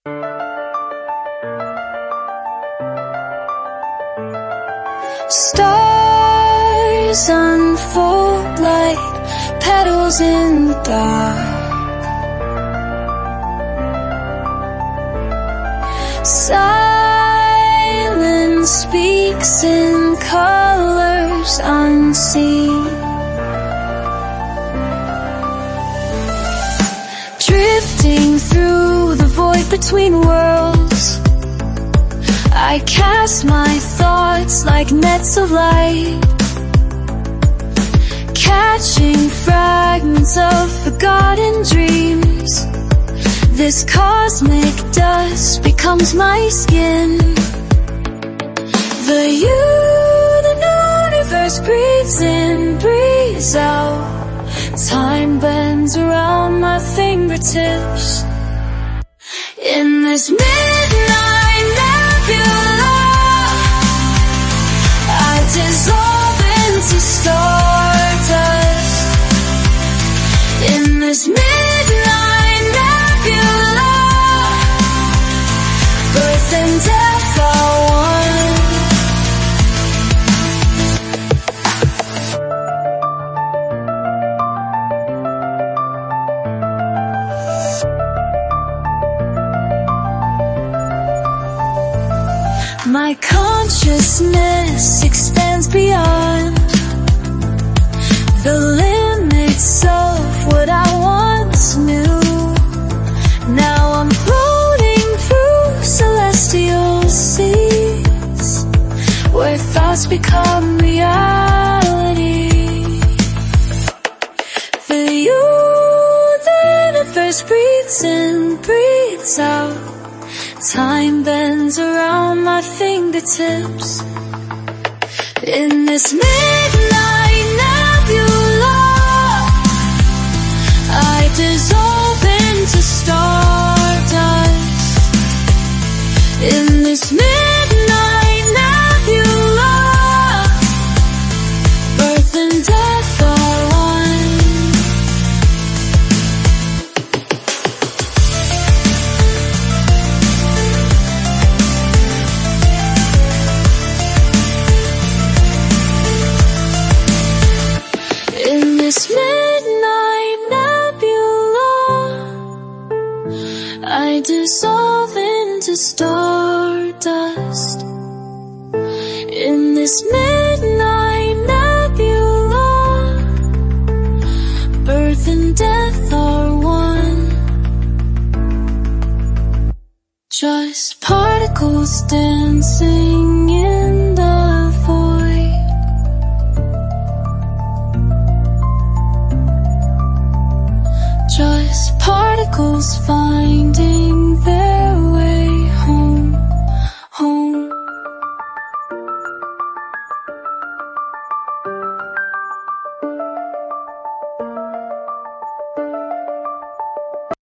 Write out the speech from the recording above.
Stars unfold like petals in the dark. Silence speaks in colors unseen. Drifting through the void between worlds, I cast my thoughts like nets of light, catching fragments of forgotten dreams. This cosmic dust becomes my skin. The universe breathes in, breathes out. Time bends around my fingertips. In this midnight nebula, I dissolve into stardust. In this midnight nebula, birth and death are one. My consciousness expands beyond the limits of what I once knew. Now I'm floating through celestial seas, where thoughts become reality. The universe breathes in, breathes out. Time bends around my fingertips. In this midnight nebula, I dissolve into stardust. In this midnight nebula, birth and death are one. In this midnight nebula, I dissolve into stardust. In this midnight nebula, birth and death are one. Just particles dancing in the void. Just particles falling.